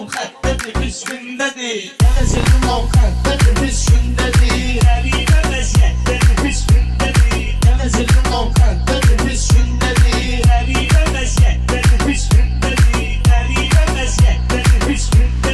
xəttədir, pis gündədir. Gəzirdim o xəttədir, pis gündədir. Qəribə vəziyyətdədir, pis gündədir. Gəzirdim o xəttədir, pis gündədir. Qəribə vəziyyətdədir, pis gündədir. Qəribə vəziyyətdədir, pis gündədir.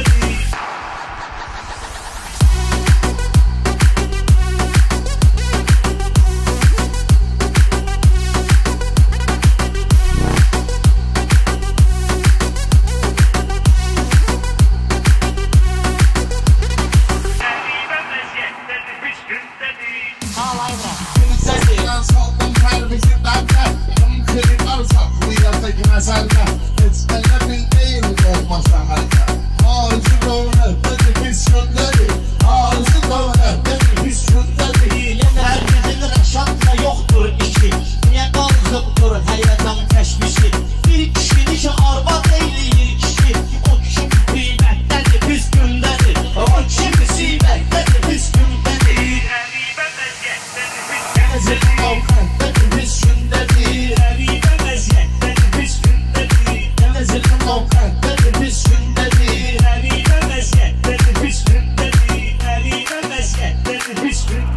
History.